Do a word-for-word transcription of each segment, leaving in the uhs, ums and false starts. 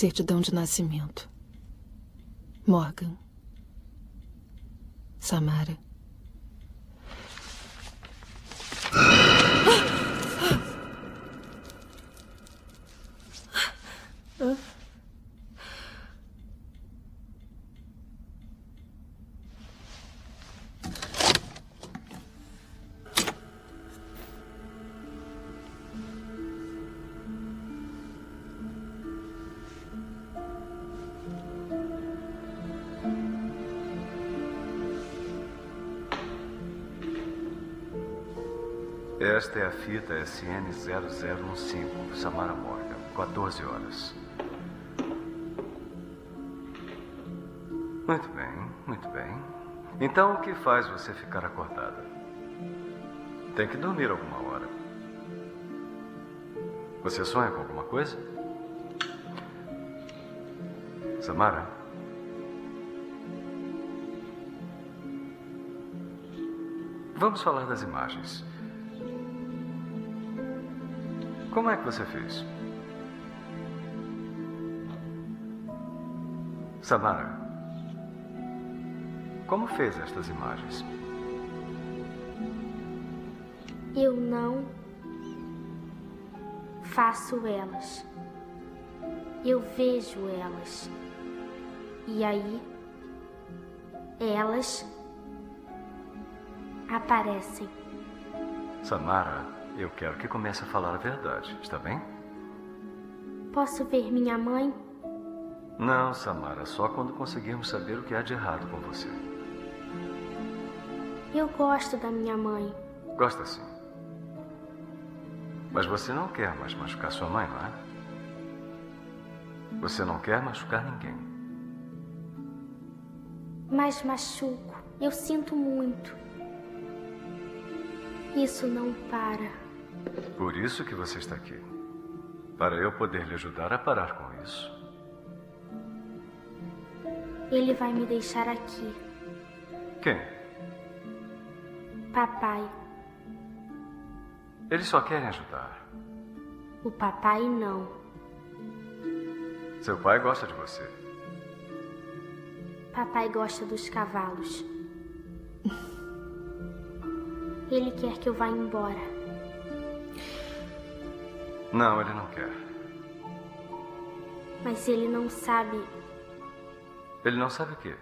certidão de nascimento. Morgan. Samara. Ah. Esta é a fita S N zero zero um cinco, Samara Morgan, quatorze horas. Muito bem, muito bem. Então, o que faz você ficar acordada? Tem que dormir alguma hora. Você sonha com alguma coisa? Samara? Vamos falar das imagens. Como é que você fez? Samara, como fez estas imagens? Eu não faço elas. Eu vejo elas. E aí, elas aparecem. Samara, eu quero que comece a falar a verdade, está bem? Posso ver minha mãe? Não, Samara, só quando conseguirmos saber o que há de errado com você. Eu gosto da minha mãe. Gosta sim. Mas você não quer mais machucar sua mãe, não é? Você não quer machucar ninguém. Mas machuco. Eu sinto muito. Isso não para. Por isso que você está aqui. Para eu poder lhe ajudar a parar com isso. Ele vai me deixar aqui. Quem? Papai. Eles só querem ajudar. O papai não. Seu pai gosta de você. Papai gosta dos cavalos. Ele quer que eu vá embora. Não, ele não quer. Mas ele não sabe. Ele não sabe o quê?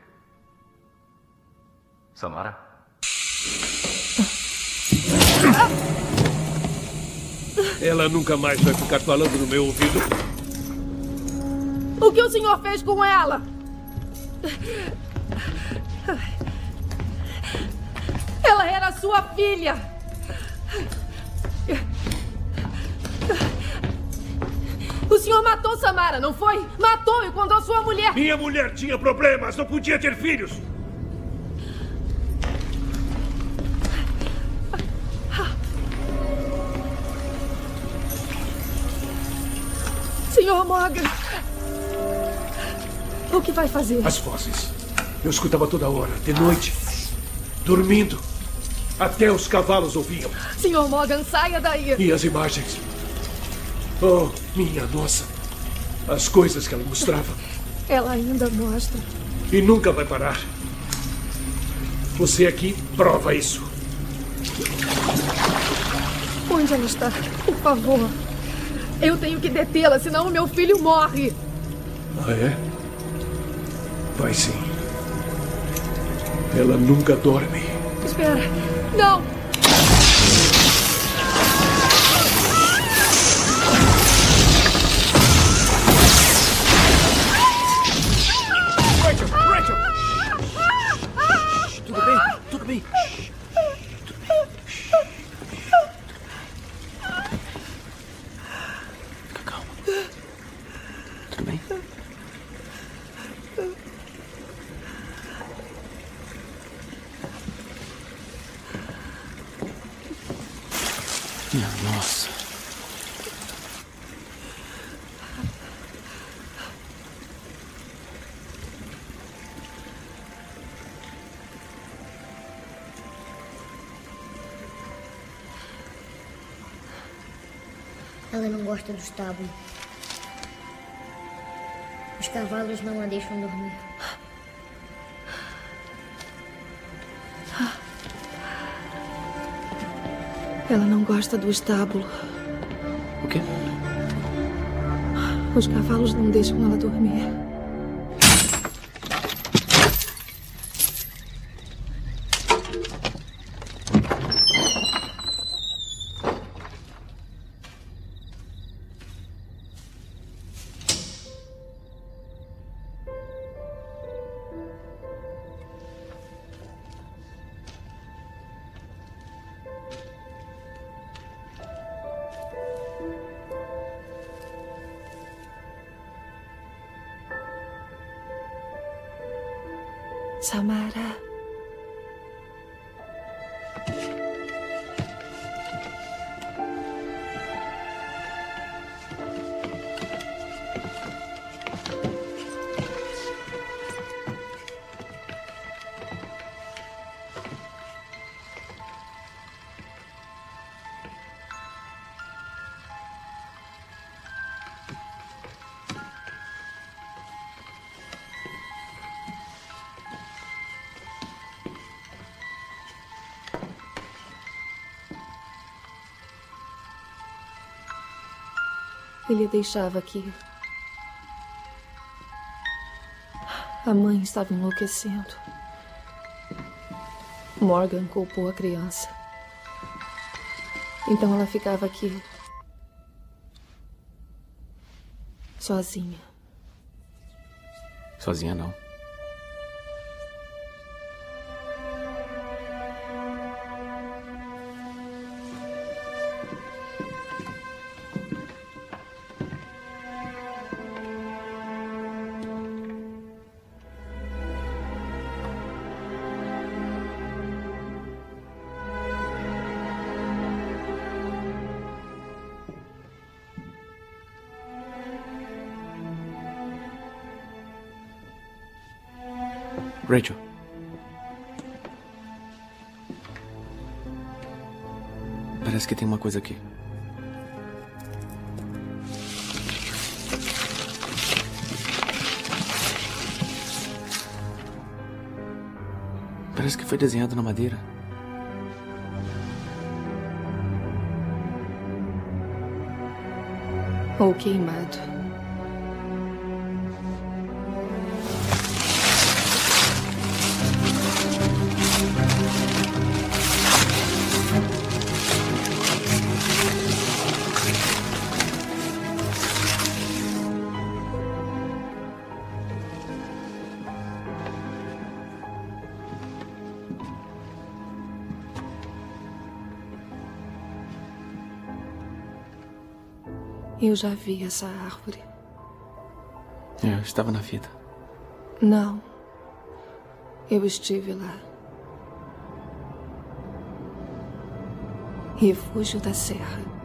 Samara? Ela nunca mais vai ficar falando no meu ouvido. O que o senhor fez com ela? Ela era sua filha. O senhor matou Samara, não foi? Matou e quando a sua mulher... Minha mulher tinha problemas, não podia ter filhos. senhor Morgan. O que vai fazer? As vozes. Eu escutava toda hora, de noite. Dormindo. Até os cavalos ouviam. senhor Morgan, saia daí. E as imagens. Oh, minha nossa. As coisas que ela mostrava. Ela ainda mostra. E nunca vai parar. Você aqui prova isso. Onde ela está? Por favor. Eu tenho que detê-la, senão o meu filho morre. Ah, é? Vai sim. Ela nunca dorme. Espera. Não! Rachel! Rachel! Tudo bem? Tudo bem? Tudo bem? Fica calma. Tudo bem? Minha nossa. Ela não gosta do estábulo. cavalos não a deixam dormir. Ela não gosta do estábulo. O quê? Os cavalos não deixam ela dormir. Samara. Ele a deixava aqui. A mãe estava enlouquecendo. Morgan culpou a criança. Então ela ficava aqui. Sozinha. Sozinha não. Rachel. Parece que tem uma coisa aqui. Parece que foi desenhado na madeira. Ou queimado. Eu já vi essa árvore. Eu estava na vida. Não. Eu estive lá. Refúgio da Serra.